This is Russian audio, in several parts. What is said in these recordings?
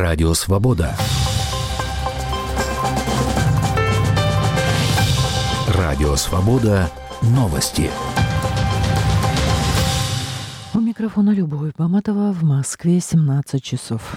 Радио «Свобода». Радио «Свобода». Новости. У микрофона Любовь Баматова. В Москве 17 часов.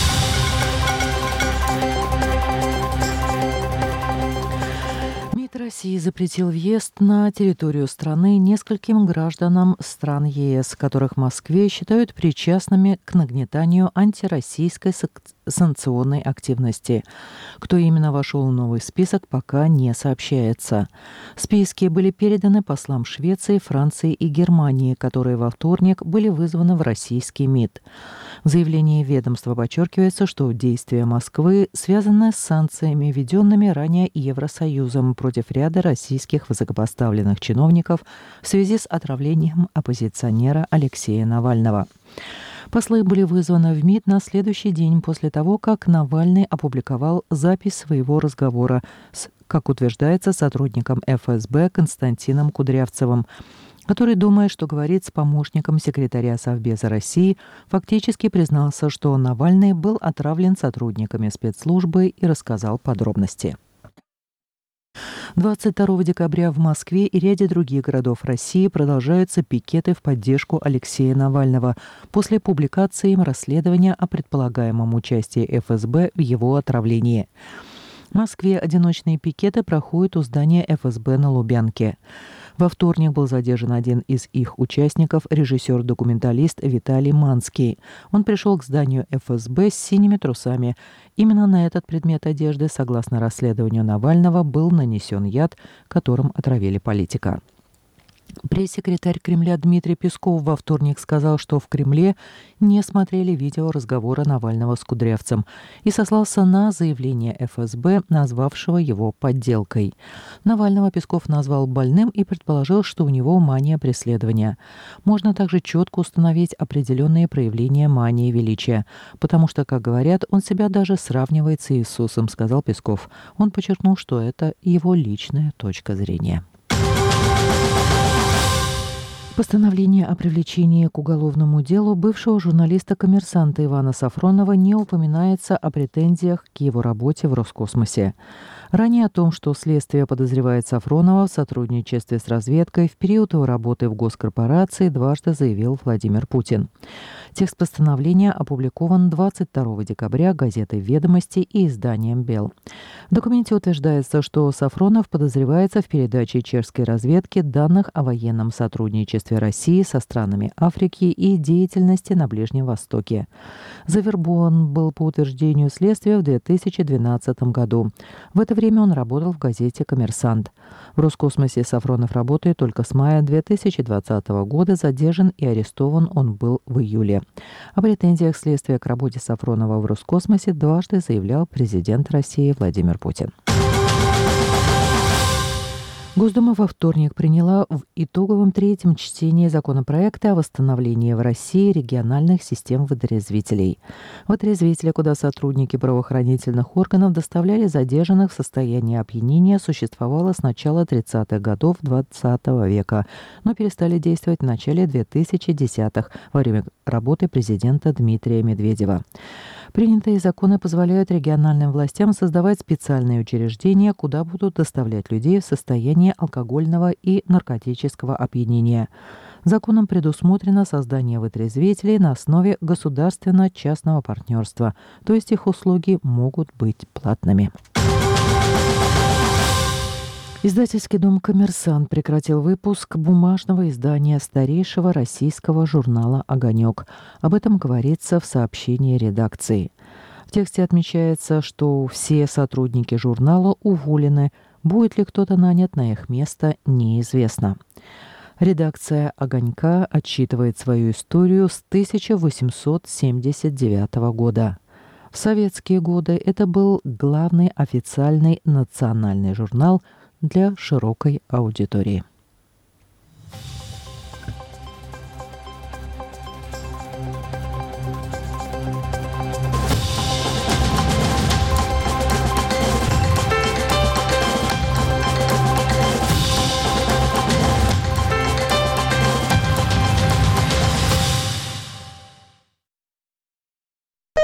МИД России запретил въезд на территорию страны нескольким гражданам стран ЕС, которых в Москве считают причастными к нагнетанию антироссийской санкционной активности. Кто именно вошел в новый список, пока не сообщается. Списки были переданы послам Швеции, Франции и Германии, которые во вторник были вызваны в российский МИД. В заявлении ведомства подчеркивается, что действия Москвы связаны с санкциями, введенными ранее Евросоюзом против ряда российских высокопоставленных чиновников в связи с отравлением оппозиционера Алексея Навального. Послы были вызваны в МИД на следующий день после того, как Навальный опубликовал запись своего разговора с, как утверждается, сотрудником ФСБ Константином Кудрявцевым, который, думая, что говорит с помощником секретаря Совбеза России, фактически признался, что Навальный был отравлен сотрудниками спецслужбы и рассказал подробности. 22 декабря в Москве и ряде других городов России продолжаются пикеты в поддержку Алексея Навального после публикации им расследования о предполагаемом участии ФСБ в его отравлении. В Москве одиночные пикеты проходят у здания ФСБ на Лубянке. Во вторник был задержан один из их участников, режиссер-документалист Виталий Манский. Он пришел к зданию ФСБ с синими трусами. Именно на этот предмет одежды, согласно расследованию Навального, был нанесен яд, которым отравили политика. Пресс-секретарь Кремля Дмитрий Песков во вторник сказал, что в Кремле не смотрели видео разговора Навального с Кудрявцем и сослался на заявление ФСБ, назвавшего его подделкой. Навального Песков назвал больным и предположил, что у него мания преследования. Можно также четко установить определенные проявления мании величия, потому что, как говорят, он себя даже сравнивает с Иисусом, сказал Песков. Он подчеркнул, что это его личная точка зрения. Постановление о привлечении к уголовному делу бывшего журналиста-коммерсанта Ивана Сафронова не упоминается о претензиях к его работе в Роскосмосе. Ранее о том, что следствие подозревает Сафронова в сотрудничестве с разведкой в период его работы в госкорпорации, дважды заявил Владимир Путин. Текст постановления опубликован 22 декабря газетой «Ведомости» и изданием «Бел». В документе утверждается, что Сафронов подозревается в передаче чешской разведки данных о военном сотрудничестве России со странами Африки и деятельности на Ближнем Востоке. Завербован был по утверждению следствия в 2012 году. В это время он работал в газете «Коммерсант». В Роскосмосе Сафронов работает только с мая 2020 года. Задержан и арестован он был в июле. О претензиях следствия к работе Сафронова в Роскосмосе дважды заявлял президент России Владимир Путин. Госдума во вторник приняла в итоговом третьем чтении законопроекта о восстановлении в России региональных систем водорезвителей. Водорезвители, куда сотрудники правоохранительных органов доставляли задержанных в состоянии опьянения, существовало с начала 30-х годов XX века, но перестали действовать в начале 2010-х во время работы президента Дмитрия Медведева. Принятые законы позволяют региональным властям создавать специальные учреждения, куда будут доставлять людей в состоянии алкогольного и наркотического опьянения. Законом предусмотрено создание вытрезвителей на основе государственно-частного партнерства, то есть их услуги могут быть платными. Издательский дом «Коммерсант» прекратил выпуск бумажного издания старейшего российского журнала «Огонек». Об этом говорится в сообщении редакции. В тексте отмечается, что все сотрудники журнала уволены. Будет ли кто-то нанят на их место, неизвестно. Редакция «Огонька» отчитывает свою историю с 1879 года. В советские годы это был главный официальный национальный журнал для широкой аудитории.